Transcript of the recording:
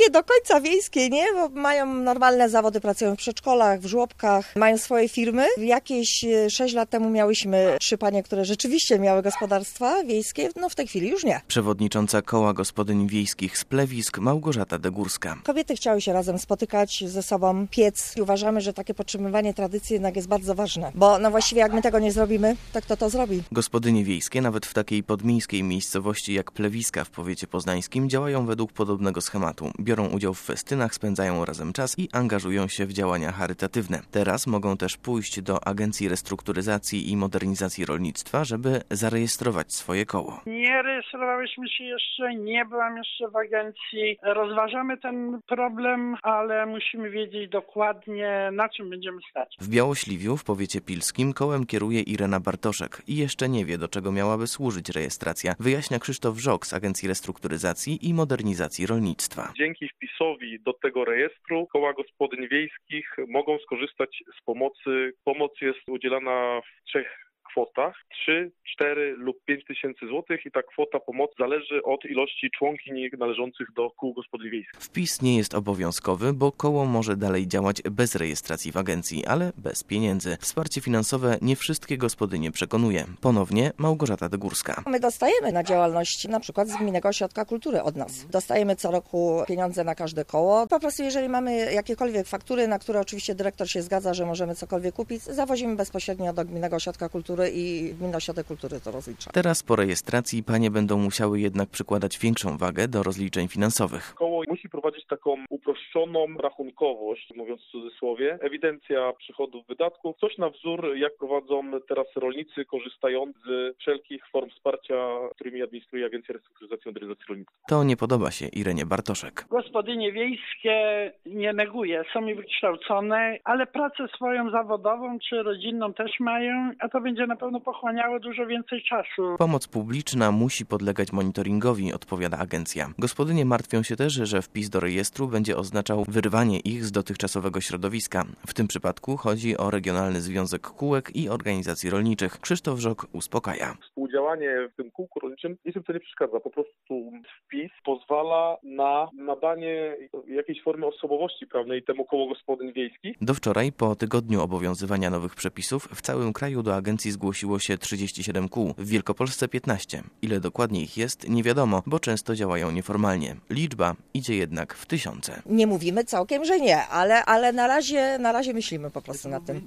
takie do końca wiejskie, nie? Bo mają normalne zawody, pracują w przedszkolach, w żłobkach, mają swoje firmy. Jakieś 6 lat temu miałyśmy 3 panie, które rzeczywiście miały gospodarstwa wiejskie, no w tej chwili już nie. Przewodnicząca Koła Gospodyń Wiejskich z Plewisk Małgorzata Degórska. Kobiety chciały się razem spotykać ze sobą, piec. Uważamy, że takie podtrzymywanie tradycji jednak jest bardzo ważne, bo no właściwie jak my tego nie zrobimy, to kto to zrobi? Gospodynie wiejskie nawet w takiej podmiejskiej miejscowości jak Plewiska w powiecie poznańskim działają według podobnego schematu. Biorą udział w festynach, spędzają razem czas i angażują się w działania charytatywne. Teraz mogą też pójść do Agencji Restrukturyzacji i Modernizacji Rolnictwa, żeby zarejestrować swoje koło. Nie rejestrowałyśmy się jeszcze, nie byłam jeszcze w agencji. Rozważamy ten problem, ale musimy wiedzieć dokładnie, na czym będziemy stać. W Białośliwiu w powiecie pilskim kołem kieruje Irena Bartoszek i jeszcze nie wie, do czego miałaby służyć rejestracja. Wyjaśnia Krzysztof Żok z Agencji Restrukturyzacji i Modernizacji Rolnictwa. Dzięki wpisowi do tego rejestru koła gospodyń wiejskich mogą skorzystać z pomocy. Pomoc jest udzielana w 3 kwotach: 3, 4 lub 5 tysięcy złotych i ta kwota pomocy zależy od ilości członkiń należących do kół gospodyń wiejskich. Wpis nie jest obowiązkowy, bo koło może dalej działać bez rejestracji w agencji, ale bez pieniędzy. Wsparcie finansowe nie wszystkie gospodynie przekonuje. Ponownie Małgorzata Degórska. My dostajemy na działalność na przykład z Gminnego Ośrodka Kultury od nas. Dostajemy co roku pieniądze na każde koło. Po prostu jeżeli mamy jakiekolwiek faktury, na które oczywiście dyrektor się zgadza, że możemy cokolwiek kupić, zawozimy bezpośrednio do Gminnego Ośrodka Kultury i Gminny Ośrodek Kultury to rozlicza. Teraz po rejestracji panie będą musiały jednak przykładać większą wagę do rozliczeń finansowych. Koło musi prowadzić taką uproszczoną rachunkowość, mówiąc w cudzysłowie, ewidencja przychodów, wydatków, coś na wzór jak prowadzą teraz rolnicy korzystający z wszelkich form wsparcia, którymi administruje Agencja Restrukturyzacji i Modernizacji Rolnictwa. To nie podoba się Irenie Bartoszek. Gospodynie wiejskie, nie neguję, są wykształcone, ale pracę swoją zawodową czy rodzinną też mają, a to będzie na pewno pochłaniało dużo więcej czasu. Pomoc publiczna musi podlegać monitoringowi, odpowiada agencja. Gospodynie martwią się też, że wpis do rejestru będzie oznaczał wyrwanie ich z dotychczasowego środowiska. W tym przypadku chodzi o Regionalny Związek Kółek i Organizacji Rolniczych. Krzysztof Żok uspokaja. Współdziałanie w tym kółku rolniczym niczym to nie przeszkadza. Po prostu wpis pozwala na nadanie jakiejś formy osobowości prawnej temu koło gospodyń wiejskich. Do wczoraj, po tygodniu obowiązywania nowych przepisów, w całym kraju do agencji zgłosiło się 37 kół, w Wielkopolsce 15. Ile dokładnie ich jest, nie wiadomo, bo często działają nieformalnie. Liczba idzie jednak w tysiące. Nie mówimy całkiem, że nie, ale na razie myślimy po prostu nad tym.